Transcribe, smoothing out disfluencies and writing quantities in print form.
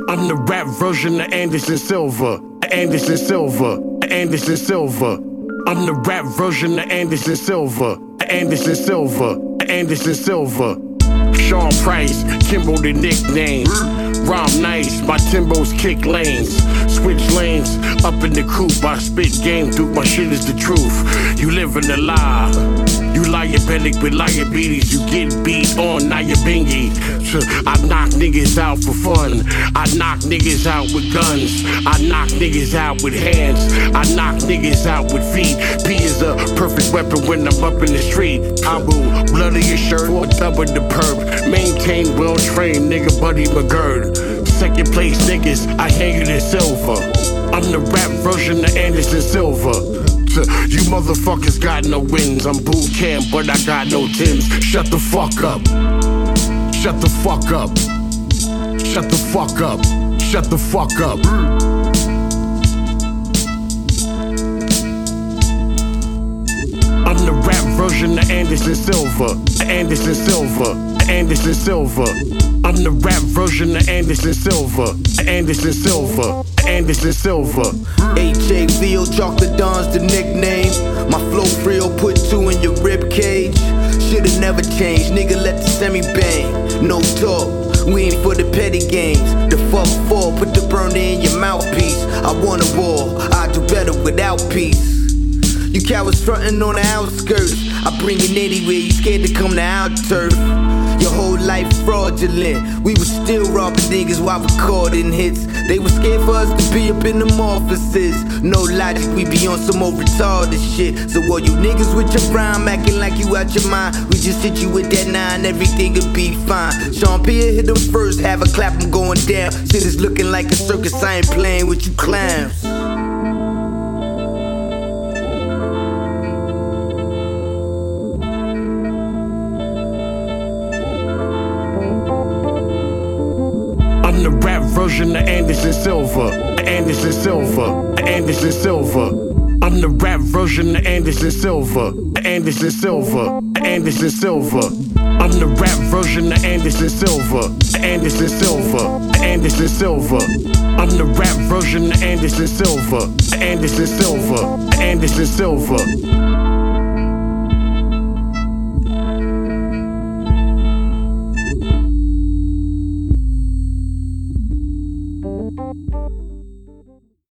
I'm the rap version of Anderson Silva. Anderson Silva. Anderson Silva. I'm the rap version of Anderson Silva. Anderson Silva. Anderson Silva. Sean Price, Kimbo the nickname. Rhyme nice, my Timbos kick lanes. Switch lanes, up in the coupe, I spit game through, my shit is the truth. You living a lie. You diabetic with diabetes, you get beat on, now you bingy. I knock niggas out for fun. I knock niggas out with guns. I knock niggas out with hands. I knock niggas out with feet. P is a perfect weapon when I'm up in the street. I will bloody your shirt, or up with the perp. Maintain well-trained, nigga Buddy McGurk. Second place niggas, I hang it in silver. I'm the rap version of Anderson Silva. You motherfuckers got no wins. I'm boot camp, but I got no Timbs. Shut the fuck up. Shut the fuck up. Shut the fuck up. Shut the fuck up. I'm the rap version of Anderson Silva. Anderson Silva. Anderson Silva. I'm the rap version of Anderson Silva. Anderson Silva. Anderson Silva. HAVO, Chocolate Don's the nickname. My flow real, put two in your rib cage. Should've never changed, nigga, let the semi bang. No talk, we ain't for the petty games. The fuck for, put the burner in your mouthpiece. I want a war, I do better without peace. You cowards frontin' on the outskirts. I bring it anywhere, you scared to come to our turf. Your whole life fraudulent. We was still robbing niggas while recording hits. They was scared for us to be up in them offices. No logic, we be on some more retarded shit. So all you niggas with your rhyme acting like you out your mind, we just hit you with that 9, everything'll be fine. Sean Pierre hit them first, have a clap, I'm going down. Shit is looking like a circus, I ain't playing with you clowns. I'm the rap version of Anderson Silva. Anderson Silva. Anderson Silva. I'm the rap version of Anderson Silva. Anderson Silva. Anderson Silva. I'm the rap version of Anderson Silva. Anderson Silva. Anderson Silva. I'm the rap version of Anderson Silva. Anderson Silva. Anderson Silva.